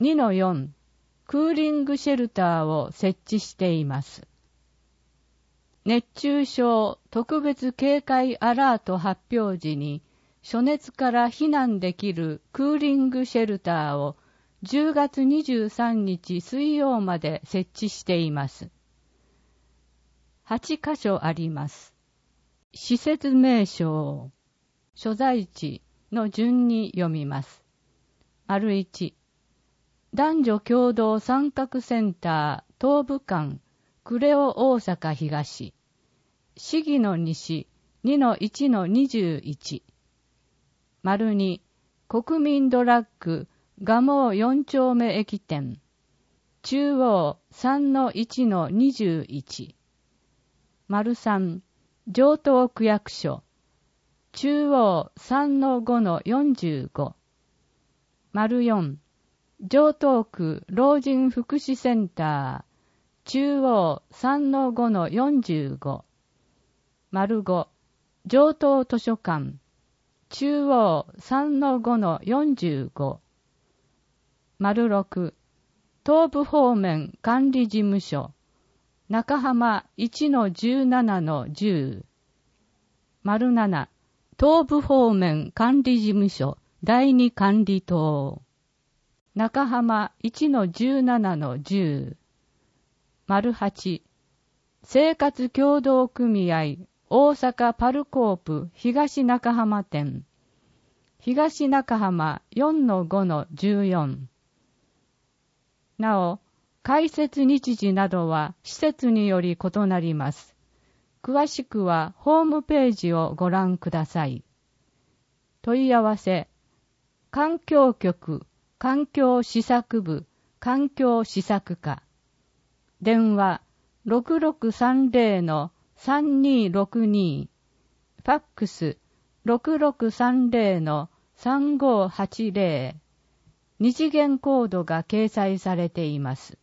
2-4 クーリングシェルターを設置しています。熱中症特別警戒アラート発表時に暑熱から避難できるクーリングシェルターを10月23日水曜まで設置しています。8カ所あります。施設名称、所在地の順に読みます。1、男女共同参画センター東部間クレオ大阪東市議の西 2-1-21 2、国民ドラッグ蒲生4丁目駅店中央 3-1-21 3、城東区役所中央 3-5-45 4、城東区老人福祉センター中央 3-5-45 5、城東図書館中央 3-5-45 6、東部方面管理事務所中浜 1-17-10 7、東部方面管理事務所第二管理棟中浜 1-17-10 8、生活協同組合大阪パルコープ東中浜店東中浜 4-5-14 なお、開設日時などは施設により異なります。詳しくはホームページをご覧ください。問い合わせ、環境局、環境施策部、環境施策課。電話、6630-3262。ファックス、6630-3580。二次元コードが掲載されています。